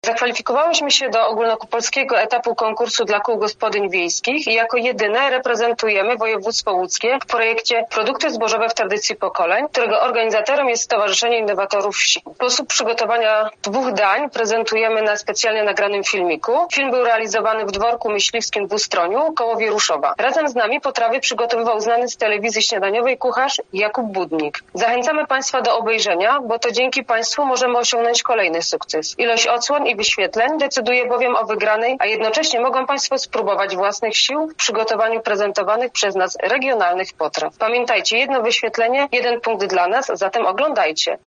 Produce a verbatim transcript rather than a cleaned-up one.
Zakwalifikowałyśmy się do ogólnopolskiego etapu konkursu dla kół gospodyń wiejskich i jako jedyne reprezentujemy województwo łódzkie w projekcie Produkty zbożowe w tradycji pokoleń, którego organizatorem jest Stowarzyszenie Innowatorów Wsi. Sposób przygotowania dwóch dań prezentujemy na specjalnie nagranym filmiku. Film był realizowany w dworku myśliwskim w Ustroniu koło Wieruszowa. Razem z nami potrawy przygotowywał znany z telewizji śniadaniowej kucharz Jakub Budnik. Zachęcamy Państwa do obejrzenia, bo to dzięki Państwu możemy osiągnąć kolejny sukces. Ilość odsłon i wyświetleń decyduje bowiem o wygranej, a jednocześnie mogą Państwo spróbować własnych sił w przygotowaniu prezentowanych przez nas regionalnych potraw. Pamiętajcie, jedno wyświetlenie, jeden punkt dla nas, zatem oglądajcie.